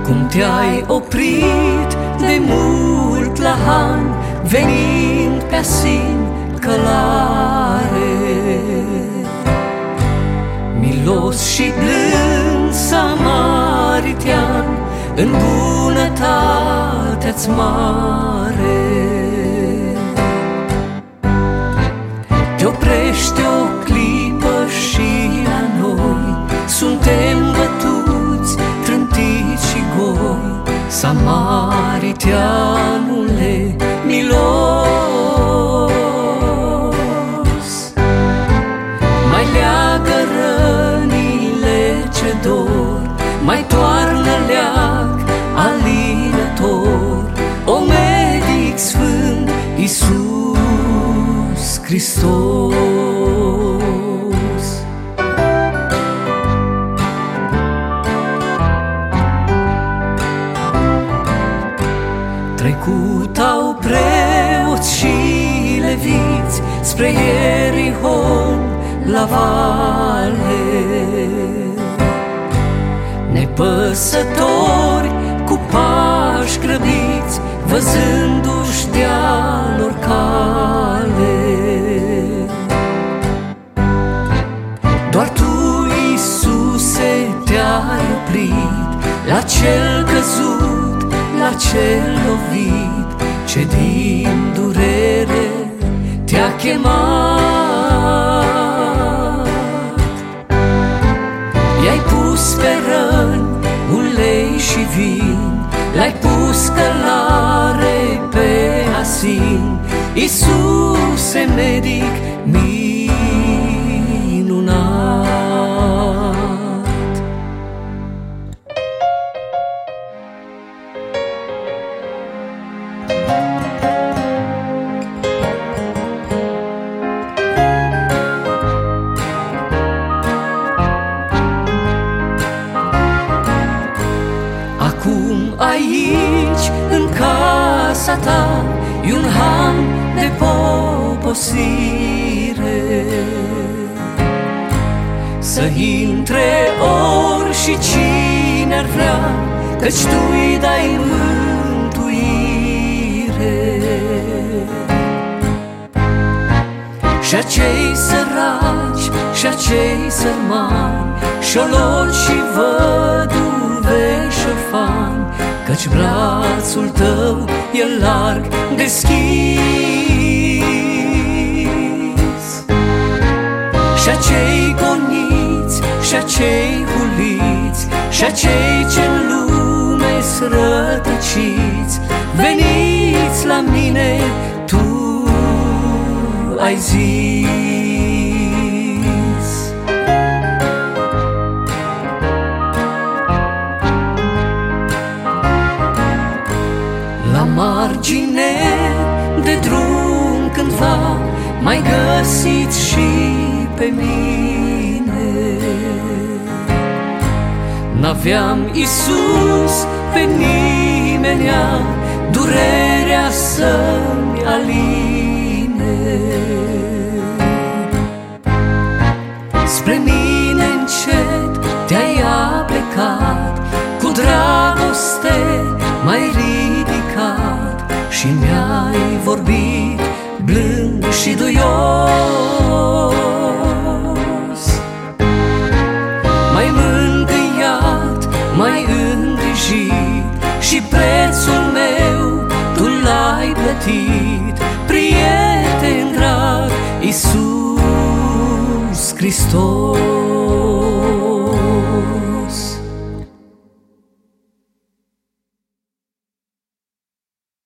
Cum te-ai oprit de mult la han, venind pe asin călare. Milos și blând samaritean, în bunătatea-ți mare. Te oprește o clipă și la noi, suntem bătuți, trântiți și goi. Samariteanule milos, mai leagă rănile ce dor, mai toarnă leac alinător, o medic sfânt Iisus Hristos. Trecutau preoți și leviți spre Ierihon la vale, nepăsători cu pași grăbiți, văzându-și de-a lor cale. Doar Tu, Iisuse, te-ai oprit la cel căzut, la cel lovit, ce din durere te-a chemat. I-ai pus pe răni ulei și vin, l-ai pus călare pe asin, Iisuse medic minunat. Acum aici, în casa ta, e un han de poposire, să intre ori și cine ar vrea, căci Tu-i dai mântuire. Și acei săraci, și acei sărmani, șoloni și văduve și orfani, căci brațul Tău e larg deschis. Și acei goniți, și acei huliți, și acei ce-n lume-s rătăciți, veniți la mine, Tu ai zis. La margine de drum cândva m-ai găsit și pe mine. N-aveam, Iisus, pe nimenea durerea să-mi aline. Spre mine încet te-ai aplecat, cu dragoste m-ai ridicat și mi-ai vorbit blând și duios. M-ai mângâiat, m-ai îngrijit și prețul meu Tu l-ai plătit, prieten drag, Iisus Hristos.